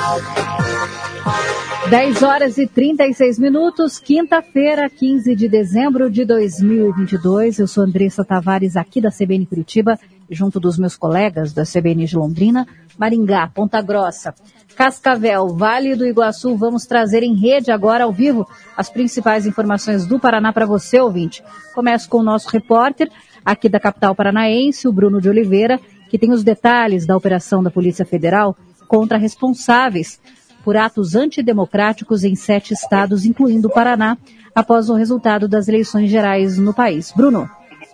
10h36, quinta-feira, 15 de dezembro de 2022. Eu sou Andressa Tavares, aqui da CBN Curitiba, junto dos meus colegas da CBN de Londrina, Maringá, Ponta Grossa, Cascavel, Vale do Iguaçu. Vamos trazer em rede agora, ao vivo, as principais informações do Paraná para você, ouvinte. Começo com o nosso repórter, aqui da capital paranaense, o Bruno de Oliveira, que tem os detalhes da operação da Polícia Federal contra responsáveis por atos antidemocráticos em 7 estados, incluindo o Paraná, após o resultado das eleições gerais no país. Bruno.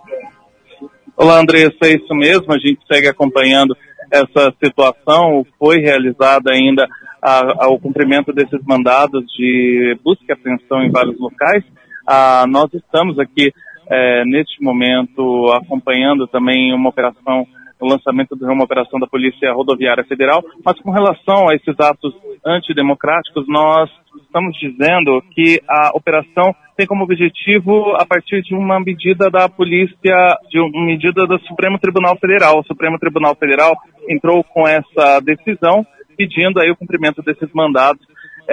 Olá, Andressa, é isso mesmo, a gente segue acompanhando essa situação. Foi realizada ainda o cumprimento desses mandados de busca e apreensão em vários locais. Nós estamos aqui, neste momento, acompanhando também uma operação, o lançamento de uma operação da Polícia Rodoviária Federal, mas com relação a esses atos antidemocráticos, nós estamos dizendo que a operação tem como objetivo, a partir de uma medida da polícia, de uma medida do Supremo Tribunal Federal. O Supremo Tribunal Federal entrou com essa decisão, pedindo aí o cumprimento desses mandados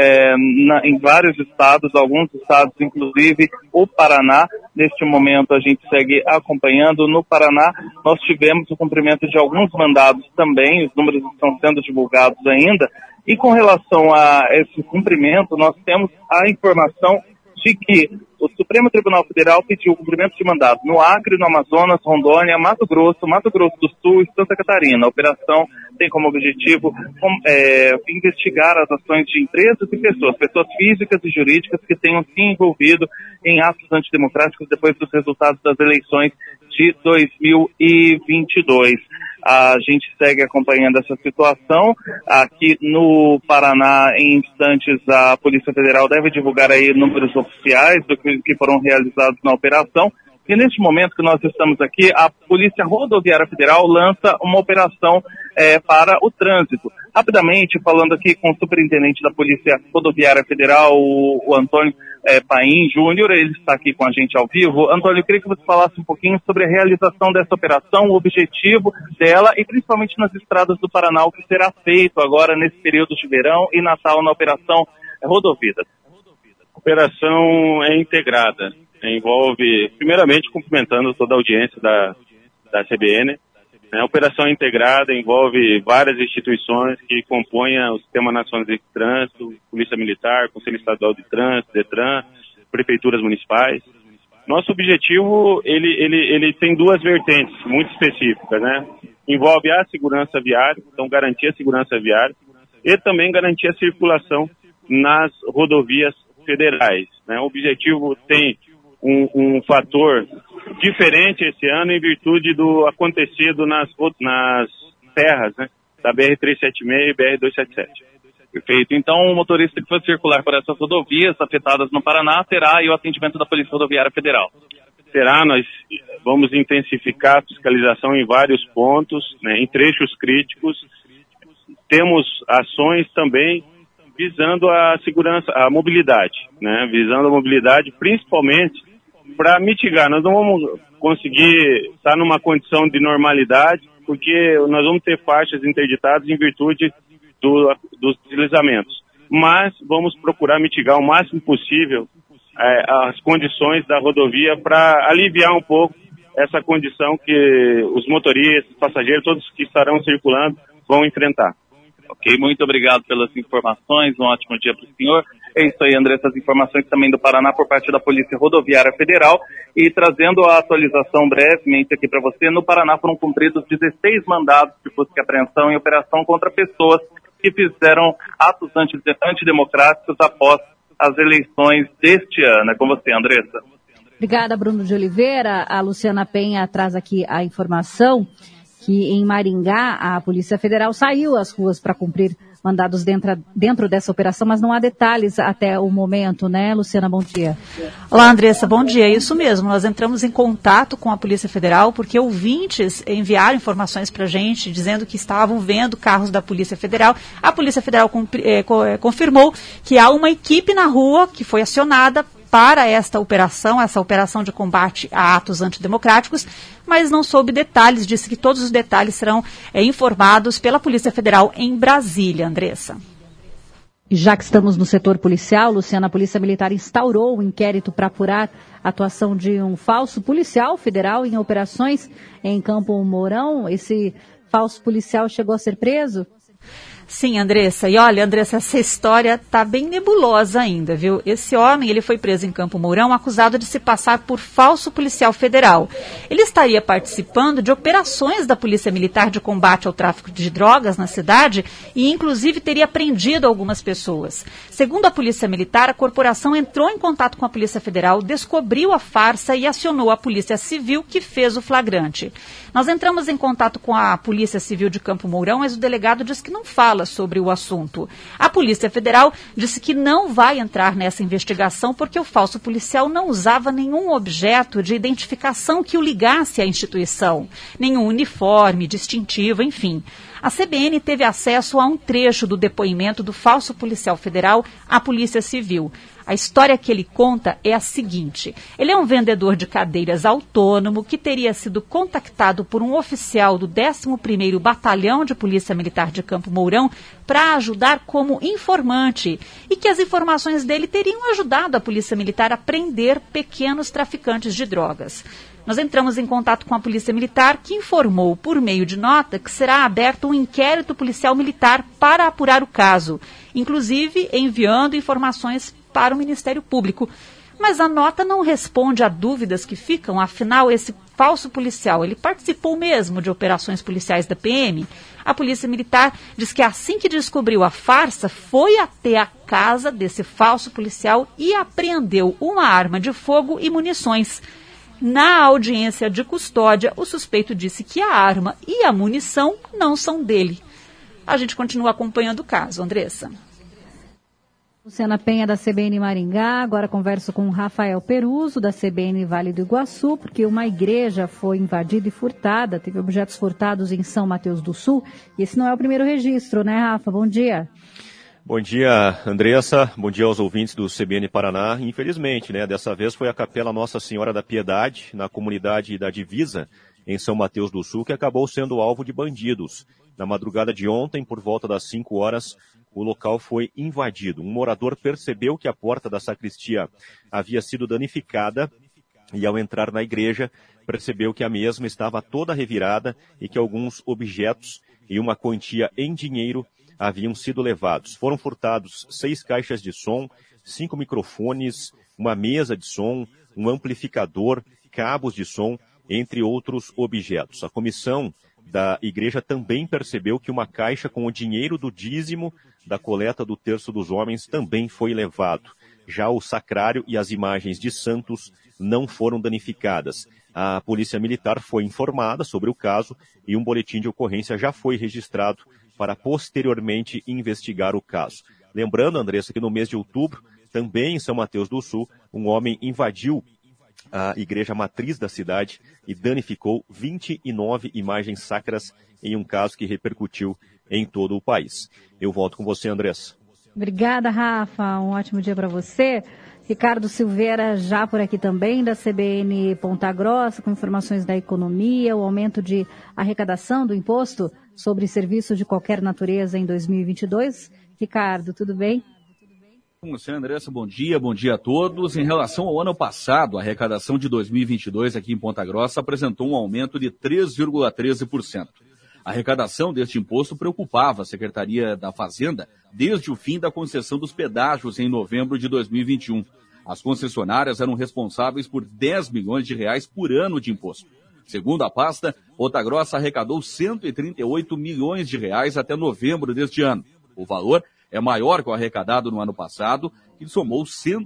em vários estados, alguns estados, inclusive o Paraná. Neste momento a gente segue acompanhando. No Paraná nós tivemos o cumprimento de alguns mandados também, os números estão sendo divulgados ainda, e com relação a esse cumprimento nós temos a informação de que o Supremo Tribunal Federal pediu o cumprimento de mandados no Acre, no Amazonas, Rondônia, Mato Grosso do Sul e Santa Catarina. A operação tem como objetivo investigar as ações de empresas e pessoas físicas e jurídicas que tenham se envolvido em atos antidemocráticos depois dos resultados das eleições de 2022. A gente segue acompanhando essa situação. Aqui no Paraná, em instantes, a Polícia Federal deve divulgar aí números oficiais do que foram realizados na operação. E neste momento que nós estamos aqui, a Polícia Rodoviária Federal lança uma operação para o trânsito. Rapidamente, falando aqui com o superintendente da Polícia Rodoviária Federal, o Antônio Paim Júnior, ele está aqui com a gente ao vivo. Antônio, eu queria que você falasse um pouquinho sobre a realização dessa operação, o objetivo dela e principalmente nas estradas do Paraná, o que será feito agora nesse período de verão e Natal na operação Rodovidas. A operação é integrada, envolve, primeiramente, cumprimentando toda a audiência da CBN. A operação integrada envolve várias instituições que compõem o Sistema Nacional de Trânsito, Polícia Militar, Conselho Estadual de Trânsito, DETRAN, prefeituras municipais. Nosso objetivo, ele tem duas vertentes muito específicas, né? Envolve a segurança viária, então garantir a segurança viária, e também garantir a circulação nas rodovias federais, né? O objetivo tem um fator diferente esse ano em virtude do acontecido nas terras, né, da BR-376 e BR-277. Perfeito. Então, o motorista que for circular por essas rodovias afetadas no Paraná terá aí o atendimento da Polícia Rodoviária Federal. Será, nós vamos intensificar a fiscalização em vários pontos, né, em trechos críticos. Temos ações também visando a segurança, a mobilidade, né, visando a mobilidade principalmente para mitigar. Nós não vamos conseguir estar numa condição de normalidade, porque nós vamos ter faixas interditadas em virtude dos deslizamentos. Mas vamos procurar mitigar o máximo possível as condições da rodovia para aliviar um pouco essa condição que os motoristas, passageiros, todos que estarão circulando vão enfrentar. Ok, muito obrigado pelas informações, um ótimo dia para o senhor. É isso aí, André, essas informações também do Paraná por parte da Polícia Rodoviária Federal. E trazendo a atualização brevemente aqui para você, no Paraná foram cumpridos 16 mandados de busca e apreensão em operação contra pessoas que fizeram atos antidemocráticos após as eleições deste ano. É com você, Andressa. Obrigada, Bruno de Oliveira. A Luciana Penha traz aqui a informação que em Maringá a Polícia Federal saiu às ruas para cumprir mandados dentro dessa operação, mas não há detalhes até o momento, né, Luciana? Bom dia. Olá, Andressa, bom dia. Isso mesmo, nós entramos em contato com a Polícia Federal porque ouvintes enviaram informações para a gente dizendo que estavam vendo carros da Polícia Federal. A Polícia Federal confirmou que há uma equipe na rua que foi acionada para essa operação de combate a atos antidemocráticos, mas não soube detalhes, disse que todos os detalhes serão informados pela Polícia Federal em Brasília, Andressa. Já que estamos no setor policial, Luciana, a Polícia Militar instaurou um inquérito para apurar a atuação de um falso policial federal em operações em Campo Mourão. Esse falso policial chegou a ser preso? Sim, Andressa. E olha, Andressa, essa história tá bem nebulosa ainda, viu? Esse homem, ele foi preso em Campo Mourão acusado de se passar por falso policial federal. Ele estaria participando de operações da Polícia Militar de combate ao tráfico de drogas na cidade e, inclusive, teria prendido algumas pessoas. Segundo a Polícia Militar, a corporação entrou em contato com a Polícia Federal, descobriu a farsa e acionou a Polícia Civil, que fez o flagrante. Nós entramos em contato com a Polícia Civil de Campo Mourão, mas o delegado disse que não fala sobre o assunto. A Polícia Federal disse que não vai entrar nessa investigação porque o falso policial não usava nenhum objeto de identificação que o ligasse à instituição, nenhum uniforme, distintivo, enfim. A CBN teve acesso a um trecho do depoimento do falso policial federal à Polícia Civil. A história que ele conta é a seguinte: ele é um vendedor de cadeiras autônomo que teria sido contactado por um oficial do 11º Batalhão de Polícia Militar de Campo Mourão para ajudar como informante e que as informações dele teriam ajudado a Polícia Militar a prender pequenos traficantes de drogas. Nós entramos em contato com a Polícia Militar, que informou por meio de nota que será aberto um inquérito policial militar para apurar o caso, inclusive enviando informações para o Ministério Público. Mas a nota não responde a dúvidas que ficam, afinal, esse falso policial, ele participou mesmo de operações policiais da PM? A Polícia Militar diz que assim que descobriu a farsa, foi até a casa desse falso policial e apreendeu uma arma de fogo e munições. Na audiência de custódia, o suspeito disse que a arma e a munição não são dele. A gente continua acompanhando o caso, Andressa. Luciana Penha, da CBN Maringá. Agora converso com o Rafael Peruso, da CBN Vale do Iguaçu, porque uma igreja foi invadida e furtada, teve objetos furtados em São Mateus do Sul. E esse não é o primeiro registro, né, Rafa? Bom dia. Bom dia, Andressa. Bom dia aos ouvintes do CBN Paraná. Infelizmente, né, dessa vez foi a Capela Nossa Senhora da Piedade, na comunidade da Divisa, em São Mateus do Sul, que acabou sendo alvo de bandidos. Na madrugada de ontem, por volta das 5 horas, o local foi invadido. Um morador percebeu que a porta da sacristia havia sido danificada e, ao entrar na igreja, percebeu que a mesma estava toda revirada e que alguns objetos e uma quantia em dinheiro haviam sido levados. Foram furtados 6 caixas de som, 5 microfones, uma mesa de som, um amplificador, cabos de som, entre outros objetos. A comissão da igreja também percebeu que uma caixa com o dinheiro do dízimo da coleta do Terço dos Homens também foi levado. Já o sacrário e as imagens de santos não foram danificadas. A Polícia Militar foi informada sobre o caso e um boletim de ocorrência já foi registrado para posteriormente investigar o caso. Lembrando, Andressa, que no mês de outubro, também em São Mateus do Sul, um homem invadiu a igreja matriz da cidade e danificou 29 imagens sacras em um caso que repercutiu em todo o país. Eu volto com você, Andressa. Obrigada, Rafa. Um ótimo dia para você. Ricardo Silveira, já por aqui também, da CBN Ponta Grossa, com informações da economia, o aumento de arrecadação do imposto sobre serviços de qualquer natureza em 2022. Ricardo, tudo bem? Com você, Andressa, bom dia a todos. Em relação ao ano passado, a arrecadação de 2022 aqui em Ponta Grossa apresentou um aumento de 3,13%. A arrecadação deste imposto preocupava a Secretaria da Fazenda desde o fim da concessão dos pedágios em novembro de 2021. As concessionárias eram responsáveis por 10 milhões de reais por ano de imposto. Segundo a pasta, Ponta Grossa arrecadou 138 milhões de reais até novembro deste ano. O valor é maior que o arrecadado no ano passado, que somou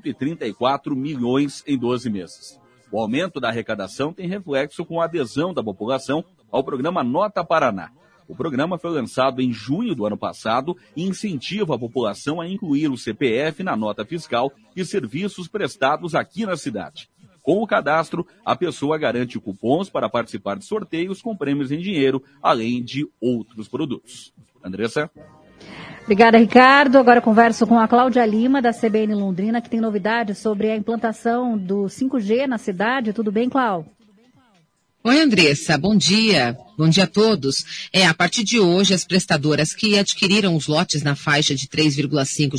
134 milhões em 12 meses. O aumento da arrecadação tem reflexo com a adesão da população ao programa Nota Paraná. O programa foi lançado em junho do ano passado e incentiva a população a incluir o CPF na nota fiscal e serviços prestados aqui na cidade. Com o cadastro, a pessoa garante cupons para participar de sorteios com prêmios em dinheiro, além de outros produtos. Andressa? Obrigada, Ricardo. Agora converso com a Cláudia Lima, da CBN Londrina, que tem novidades sobre a implantação do 5G na cidade. Tudo bem, Cláudia? Oi, Andressa. Bom dia. Bom dia a todos. A partir de hoje, as prestadoras que adquiriram os lotes na faixa de 3,5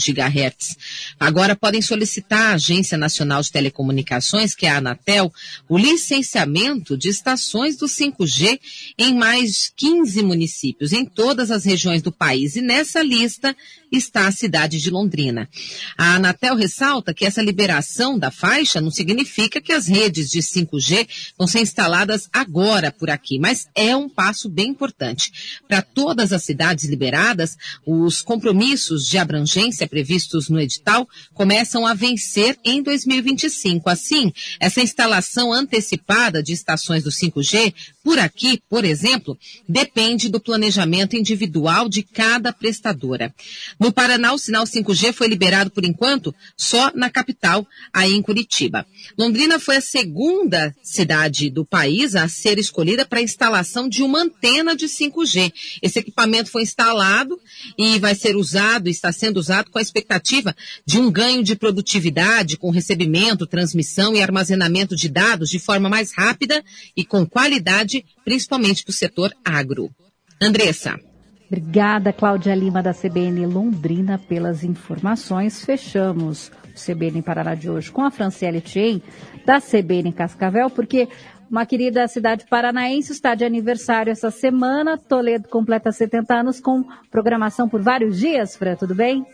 GHz agora podem solicitar à Agência Nacional de Telecomunicações, que é a Anatel, o licenciamento de estações do 5G em mais 15 municípios, em todas as regiões do país. E nessa lista está a cidade de Londrina. A Anatel ressalta que essa liberação da faixa não significa que as redes de 5G vão ser instaladas agora por aqui, mas é um passo bem importante. Para todas as cidades liberadas, os compromissos de abrangência previstos no edital começam a vencer em 2025. Assim, essa instalação antecipada de estações do 5G, por aqui, por exemplo, depende do planejamento individual de cada prestadora. No Paraná, o sinal 5G foi liberado, por enquanto, só na capital, aí em Curitiba. Londrina foi a segunda cidade do país a ser escolhida para a instalação de uma antena de 5G. Esse equipamento foi instalado e vai ser usado, está sendo usado com a expectativa de um ganho de produtividade, com recebimento, transmissão e armazenamento de dados de forma mais rápida e com qualidade, principalmente para o setor agro. Andressa. Obrigada, Cláudia Lima, da CBN Londrina, pelas informações. Fechamos o CBN Paraná de hoje com a Franciele Tchen, da CBN Cascavel, porque uma querida cidade paranaense está de aniversário essa semana. Toledo completa 70 anos com programação por vários dias. Fran, tudo bem?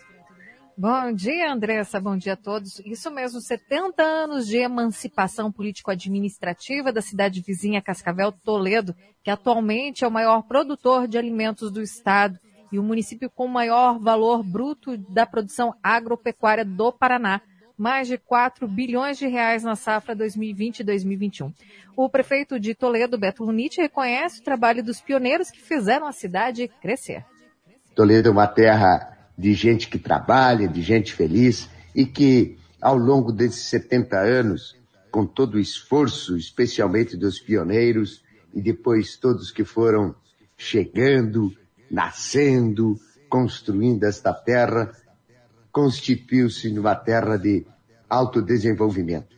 Bom dia, Andressa. Bom dia a todos. Isso mesmo, 70 anos de emancipação político-administrativa da cidade vizinha Cascavel, Toledo, que atualmente é o maior produtor de alimentos do estado e o município com o maior valor bruto da produção agropecuária do Paraná. Mais de 4 bilhões de reais na safra 2020 e 2021. O prefeito de Toledo, Beto Luniti, reconhece o trabalho dos pioneiros que fizeram a cidade crescer. Toledo é uma terra de gente que trabalha, de gente feliz e que, ao longo desses 70 anos, com todo o esforço, especialmente dos pioneiros e depois todos que foram chegando, nascendo, construindo esta terra, constituiu-se numa terra de alto desenvolvimento,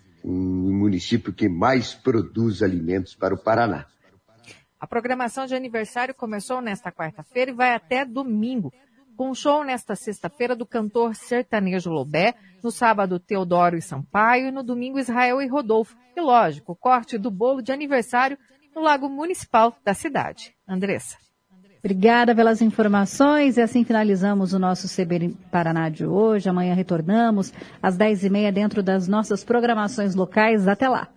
um município que mais produz alimentos para o Paraná. A programação de aniversário começou nesta quarta-feira e vai até domingo, com show nesta sexta-feira do cantor sertanejo Lobé, no sábado Teodoro e Sampaio e no domingo Israel e Rodolfo. E lógico, o corte do bolo de aniversário no Lago Municipal da cidade. Andressa. Obrigada pelas informações e assim finalizamos o nosso CBN Paraná de hoje. Amanhã retornamos às 10h30 dentro das nossas programações locais. Até lá.